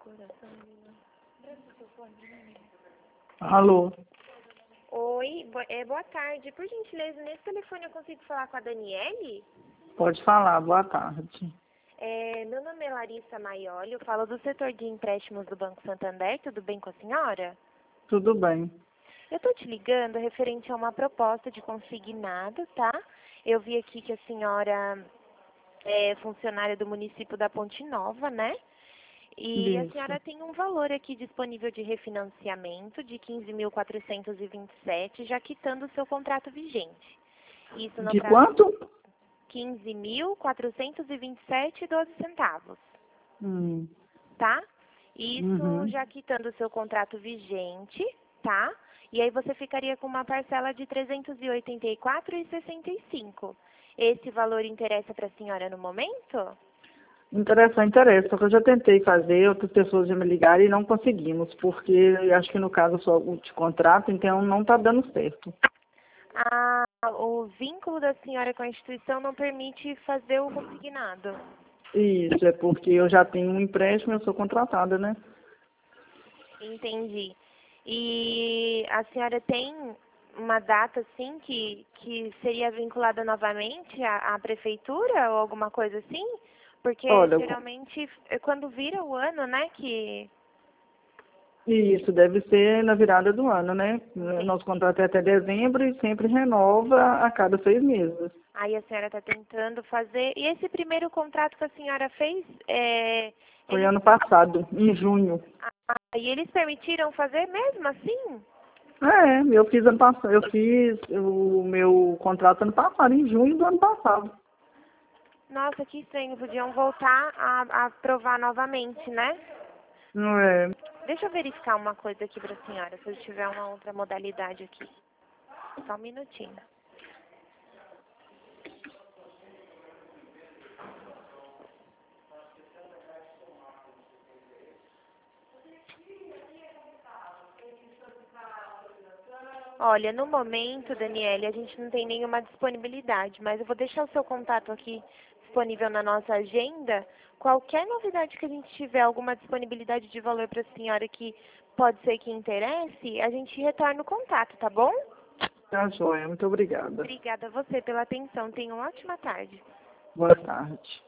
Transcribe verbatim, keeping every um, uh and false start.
Alô? Oi, bo é, boa tarde. Por gentileza, nesse telefone eu consigo falar com a Daniele? Pode falar, boa tarde. É, meu nome é Larissa Maioli, eu falo do setor de empréstimos do Banco Santander, tudo bem com a senhora? Tudo bem. Eu estou te ligando referente a uma proposta de consignado, tá? Eu vi aqui que a senhora é funcionária do município da Ponte Nova, né? E a Isso. senhora tem um valor aqui disponível de refinanciamento de quinze mil quatrocentos e vinte e sete, já quitando o seu contrato vigente. Isso no De prazo quanto? quinze mil quatrocentos e vinte e sete e doze centavos, Hum. tá? Isso Uhum. já quitando o seu contrato vigente, tá? E aí você ficaria com uma parcela de trezentos e oitenta e quatro reais e sessenta e cinco. Esse valor interessa para a senhora no momento? Interessa, interessa, porque eu já tentei fazer, outras pessoas já me ligaram e não conseguimos, porque eu acho que no caso só o de contrato, então não está dando certo. Ah, o vínculo da senhora com a instituição não permite fazer o consignado. Isso, é porque eu já tenho um empréstimo e eu sou contratada, né? Entendi. E a senhora tem uma data, assim, que, que seria vinculada novamente à, à prefeitura ou alguma coisa assim? Porque Olha, co- geralmente, é quando vira o ano, né, que... isso deve ser na virada do ano, né? Entendi. Nosso contrato é até dezembro e sempre renova a cada seis meses. Aí a senhora está tentando fazer... E esse primeiro contrato que a senhora fez, é, Foi eles... ano passado, em junho. Ah, e eles permitiram fazer mesmo assim? É, eu fiz ano passado, eu fiz o meu contrato ano passado, em junho do ano passado. Nossa, que estranho. Podiam voltar a, a aprovar novamente, né? Não é. Deixa eu verificar uma coisa aqui para a senhora, se eu tiver uma outra modalidade aqui. Só um minutinho. Olha, no momento, Daniele, a gente não tem nenhuma disponibilidade, mas eu vou deixar o seu contato aqui disponível na nossa agenda. Qualquer novidade que a gente tiver, alguma disponibilidade de valor para a senhora que pode ser que interesse, a gente retorna o contato, tá bom? Tá joia, muito obrigada. Obrigada a você pela atenção. Tenha uma ótima tarde. Boa tarde.